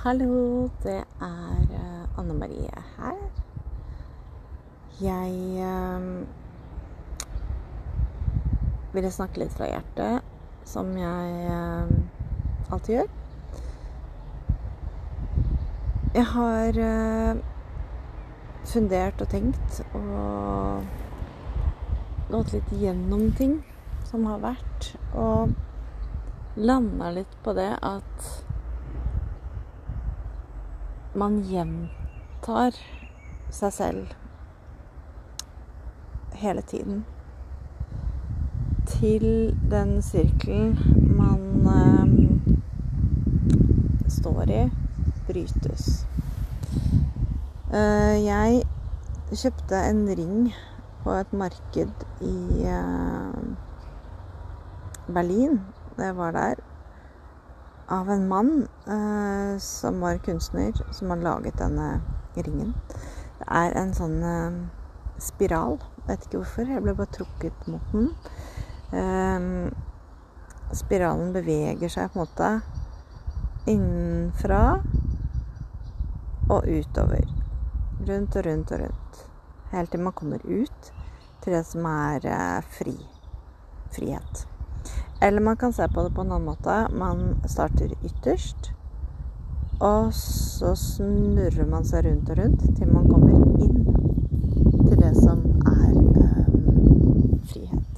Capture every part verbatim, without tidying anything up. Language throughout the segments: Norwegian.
Hallo, det er uh, Anne Marie her. Jeg uh, ville snakke litt fra hjertet, som jeg uh, alltid gjør. Jeg har uh, fundert og tenkt og gått litt gjennom ting som har vært, og landet litt på det at man gjentar seg selv hele tiden til den sirkelen man eh, står i brytes. Eh, jeg kjøpte en ring på et marked i eh, Berlin. Det var der av en mann eh, som var kunstner, som har laget denne ringen. Det er en sånn eh, spiral. Vet ikke hvorfor. Jeg ble bare trukket mot den. Eh, spiralen beveger seg på en måte innenfra og utover. Rundt og rundt og rundt. Helt til man kommer ut til det som er eh, fri. Frihet. Eller man kan se på det på en annen måte. Man starter ytterst, og så snurrer man seg rundt og rundt til man kommer inn til det som er um, frihet.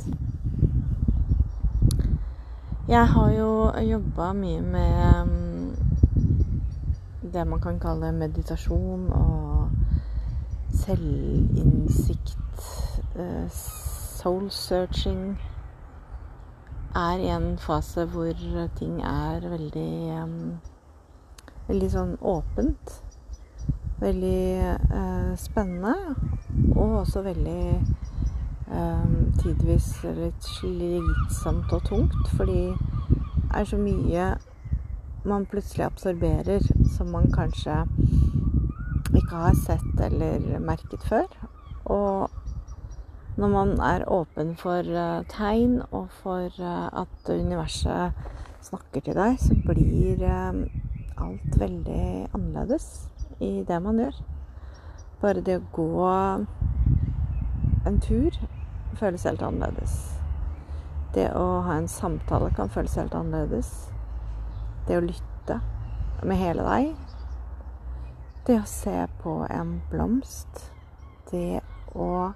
Jeg har jo jobbet mye med um, det man kan kalle meditasjon og selvinnsikt, uh, soul searching. Er i en fase hvor ting er veldig um, veldig sånn åpent, veldig uh, spennende, og også veldig um, tidvis litt slitsomt og tungt, fordi det er så mye man plutselig absorberer som man kanskje ikke har sett eller merket før. Og når man er åpen for uh, tegn og for uh, at universet snakker til deg, så blir uh, alt veldig annerledes i det man gjør. Bare det å gå en tur føles helt annerledes. Det å ha en samtale kan føles helt annerledes. Det å lytte med hele deg. Det å se på en blomst. Det å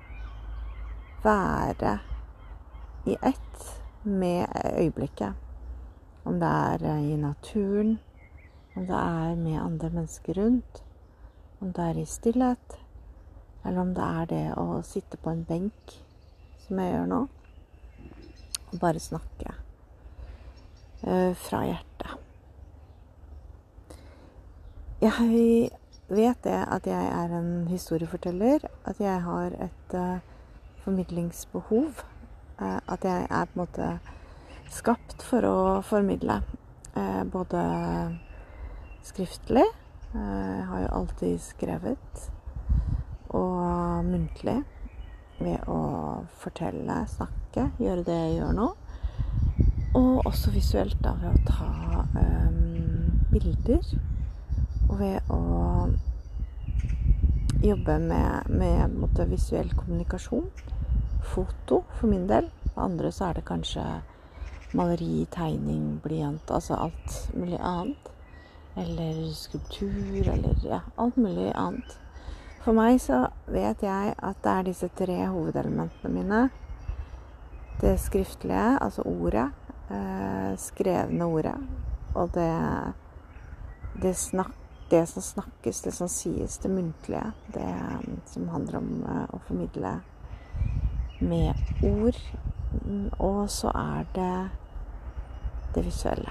være i ett med øyeblikket. Om det er i naturen, om det er med andre mennesker rundt, om det er i stillhet, eller om det er det å sitte på en benk, som jeg gjør nå, og bare snakke uh, fra hjertet. Jeg vet det at jeg er en historieforteller, at jeg har et uh, formidlingsbehov, at jeg er på en måte skapt for å formidle, både skriftlig, jeg har jo alltid skrevet, og muntlig, ved å fortelle, snakke, gjøre det jeg gjør nå, og også visuelt da, ved å ta um, bilder, og ved å jobbe med, med måte, visuell kommunikasjon, foto for min del. For andre så er det kanskje maleri, tegning, blyant, altså alt mulig annet. Eller skulptur, eller ja, alt mulig annet. For meg så vet jeg at det er disse tre hovedelementene mine. Det skriftlige, altså ordet, eh, skrevne ordet, og det, det snakk Det som snakkes, det som sies, det muntlige, det som handler om uh, å formidle med ord, og så er det det visuelle.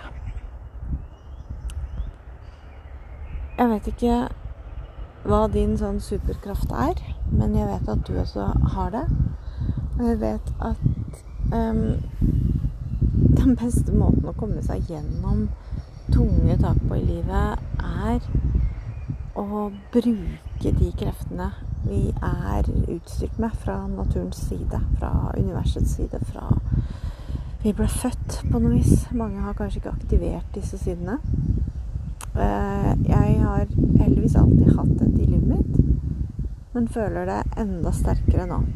Jeg vet ikke hva din sånn superkraft er, men jeg vet at du også har det. Og jeg vet at um, den beste måten å komme seg gjennom tunge tak på i livet er å bruke de kreftene vi er utstyrt med fra naturens side, fra universets side, fra vi ble født på noe vis. Mange har kanskje ikke aktivert disse sidene. Uh, jeg har heldigvis alltid hatt dette i livet mitt, men føler det enda sterkere nå.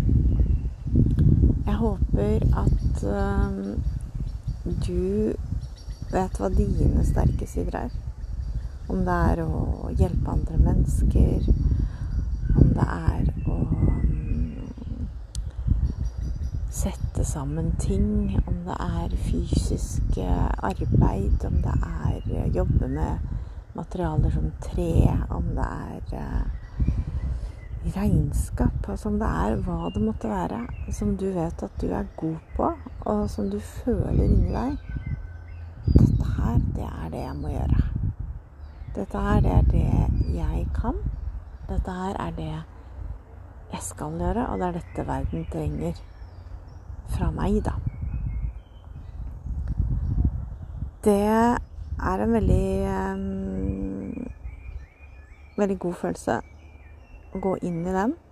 Jeg håper at uh, du vet hva dine sterke sider er. Om det er å hjelpe andre mennesker, om det er å um, sette sammen ting, om det er fysisk arbeid, om det er jobbe med materialer som tre, om det er uh, regnskap, altså om det er hva det måtte være, som du vet at du er god på, og som du føler inni deg. Dette her, det er det jeg må gjøre. Dette her, det er det jeg kan. Dette her er det jeg skal gjøre, og det er dette verden trenger fra meg, da. Det er en veldig, um, veldig god følelse å gå inn i den.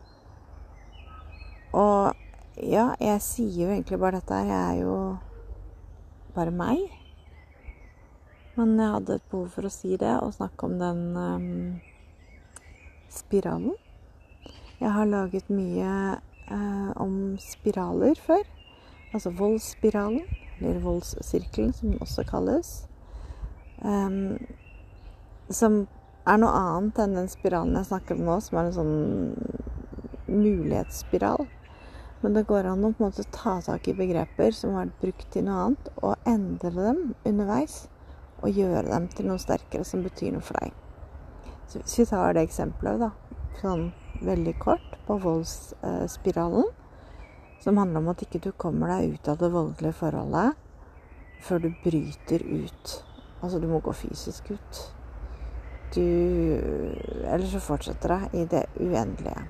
Og ja, jeg sier jo egentlig bare dette her. Jeg er jo bare meg. Men jeg hadde et behov for å si det og snakke om den um, spiralen. Jeg har laget mye uh, om spiraler før. Altså voldsspiralen, eller voldssirkelen som den også kalles. Um, som er noe annet enn den spiralen jeg snakker om nå, som er en sånn mulighetsspiral. Men det går an å på en måte ta tak i begreper som har vært brukt til noe annet, og endre dem underveis. Og gjøre dem til noe sterkere som betyr noe for deg. Så hvis vi tar det eksempelet da, sånn veldig kort på voldsspiralen, som handler om at ikke du kommer deg ut av det voldelige forholdet før du bryter ut. Altså du må gå fysisk ut. Du, eller så fortsetter det i det uendelige.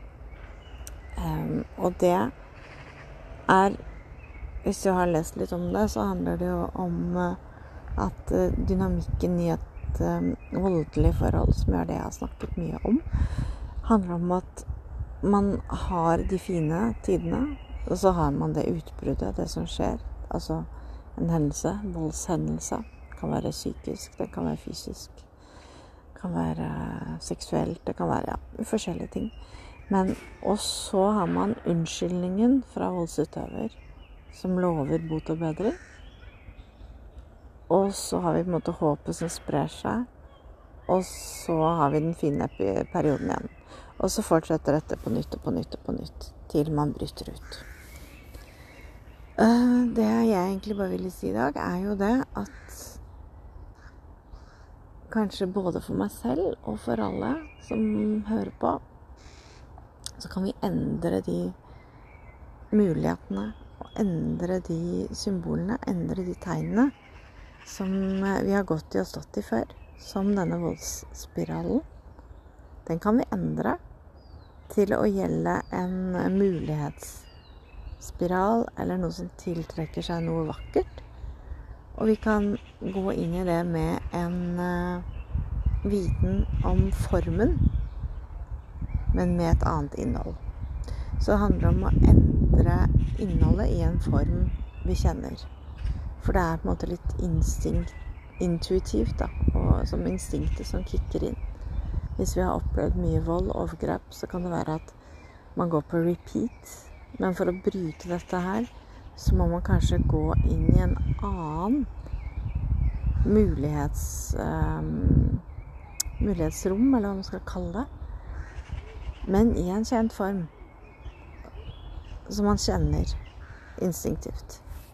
Um, og det er, hvis du har lest litt om det, så handler det jo om uh, at uh, dynamikken i et uh, voldelig forhold, som er det jeg har snakket mye om, handler om at man har de fine tidene, og så har man det utbruddet, det som skjer. Altså en hendelse, voldshendelse. Det kan være psykisk, det kan være fysisk. Det kan være uh, seksuelt, det kan være ja, forskjellige ting. Men, og så har man unnskyldningen fra voldsutøver, som lover bot og bedring. Og så har vi på en måte håpet som sprer seg, og så har vi den fine perioden igjen. Og så fortsetter dette på nytt og på nytt og på nytt, til man bryter ut. Uh, det jeg egentlig bare ville si i dag, er jo det at kanskje både for meg selv og for alle som hører på, så kan vi endre de mulighetene, og endre de symbolene, endre de tegnene, som vi har gått i og stått i før, som denne voldsspiralen. Den kan vi endre til å gjelde en mulighetsspiral, eller noe som tiltrekker seg noe vakkert. Og vi kan gå inn i det med en uh, viten om formen, men med et annet innhold. Så det handler om å endre innholdet i en form vi kjenner. For det er på en måte litt instinkt, intuitivt da, og som instinktet som kicker inn. Hvis vi har opplevd mye vold og overgrep, så kan det være at man går på repeat. Men for å bryte dette her, så må man kanskje gå inn i en annen mulighets, um, mulighetsrom, eller hva man skal kalle det. Men i en kjent form, som man kjenner instinktivt.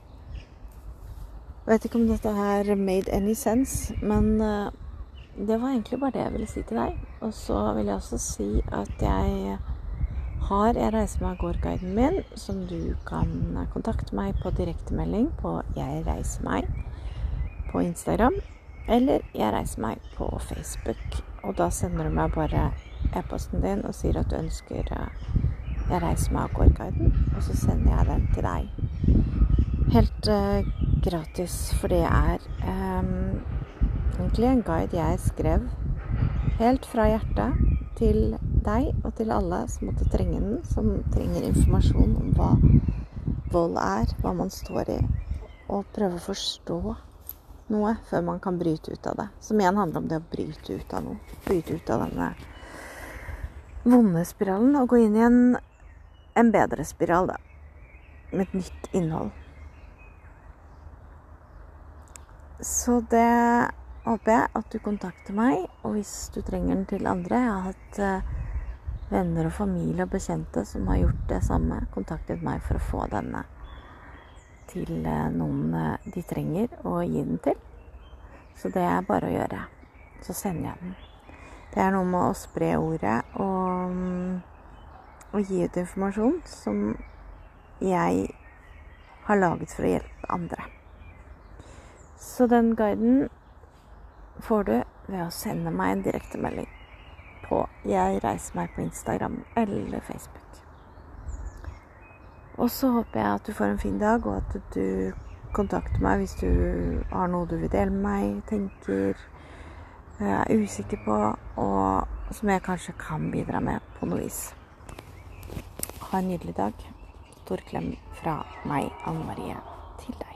Jeg vet ikke om dette her made any sense, men uh, det var egentlig bare det jeg ville si til deg. Og så vil jeg også si at jeg har Jeg reiser meg går-guiden min, som du kan kontakte meg på direktemelding på Jeg reiser meg på Instagram, eller Jeg reiser meg på Facebook. Og da sender du meg bare e-posten din og sier at du ønsker Jeg reiser meg av går-guiden, og så sender jeg den til deg. Helt uh, gratis, for det er um, egentlig en guide jeg skrev helt fra hjertet til deg og til alle som måtte trenge den, som trenger informasjon om hva vold er, hva man står i, og prøve å forstå noe før man kan bryte ut av det. Som igjen handler om det å bryte ut av noe. Bryte ut av denne vonde spiralen og gå inn i en, en bedre spiral da. Med et nytt innhold. Så det håper jeg at du kontakter meg, og hvis du trenger den til andre. Jeg har hatt uh, venner og familie og bekjente som har gjort det samme, kontaktet meg for å få denne til uh, noen uh, de trenger å gi den til. Så det er bare å gjøre. Så sender jeg den. Det er noe med å spre ordet og, um, og gi ut informasjon som jeg har laget for å hjelpe andre. Så den guiden får du ved å sende meg en direktemelding på Jeg reiser meg på Instagram eller Facebook. Og så håper jeg at du får en fin dag, og at du kontakter meg hvis du har noe du vil dele med meg, tenker, er usikker på, og som jeg kanskje kan bidra med på noe vis. Ha en nydelig dag. Stor klem fra meg, Anne Marie, til deg.